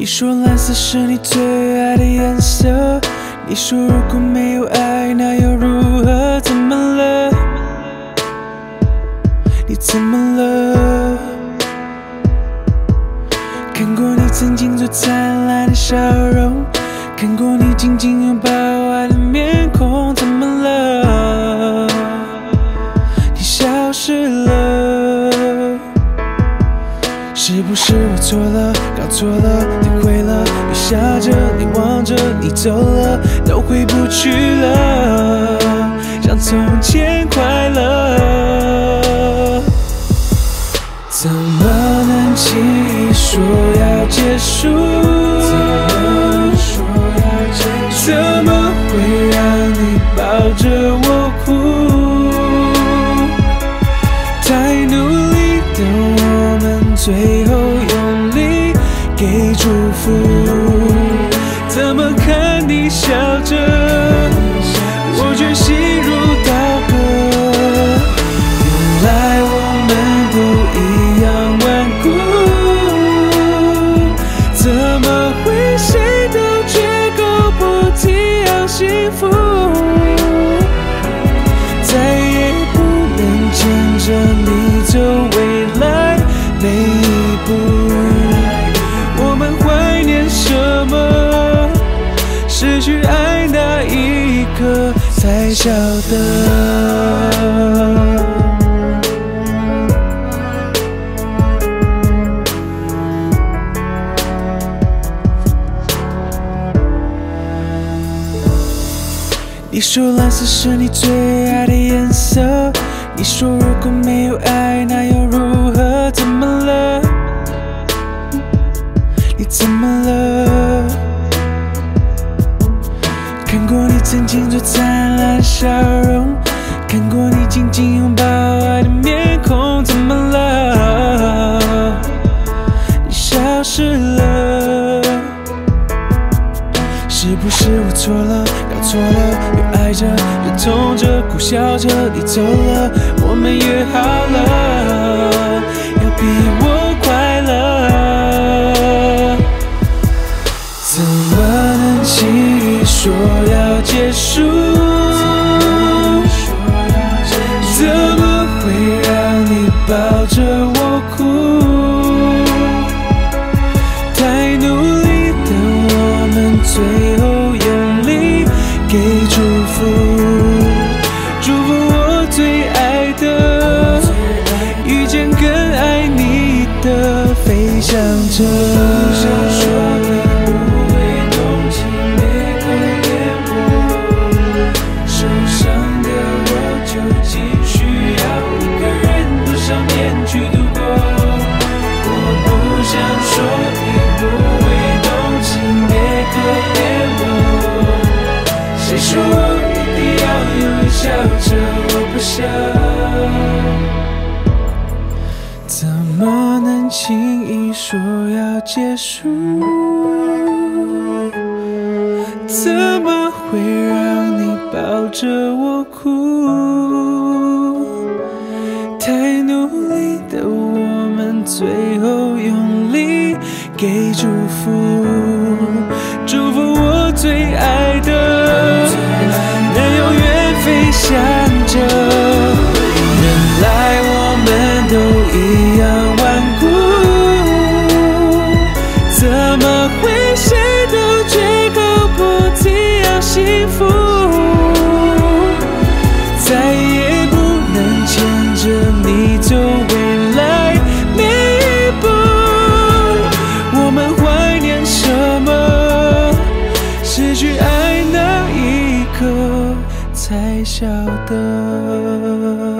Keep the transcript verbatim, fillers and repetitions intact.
说蓝色是你最爱的颜色，你说如果没有爱，那又如何？怎么了？你怎么了？看过你曾经最灿烂的笑容，看过你紧紧拥抱爱的面孔，怎么了？你消失了。是不是我错了，搞错了，体会了，雨下着，你望着，你走了，都回不去了，像从前快乐。怎么能轻易说要结束？怎么会让你抱着我哭？太努力的我们，最后用力给祝福。怎么看你笑着，我却心如刀割。原来我们不一样顽固，怎么会谁都绝口不提要幸福？再也不能牵着你走未来每一步。我们怀念什么？失去爱那一刻才晓得。你说蓝色是你最爱的颜色，你说如果没有爱，那又如何？怎么了？你怎么了？看过你曾经最灿烂的笑容，看过你紧紧拥抱爱的面孔，怎么了？你消失了。是不是我错了，搞错了，又爱着，又痛着，苦笑着，你走了，我们约好了，要比我快乐。怎么能轻易说要结束？怎么会让你抱着我哭？太努力的我们，最后用力给祝福，祝福我最爱的，遇见更爱你的，飞翔着。不想说你不会动情，别可怜我，受伤的我究竟需要一个人多少年去度过？我不想说你不会动情，别可怜我，谁说我一定要用力笑着？我不想。怎么能轻易说要结束？怎么会让你抱着我哭？太努力的我们，最后用力给祝福，祝福我最爱的，能永远飞翔着。原来我们都一样顽固，怎么会谁都绝口不提要幸福？再也不能牵着你走未来每一步。我们怀念什么？失去爱那一刻才晓得。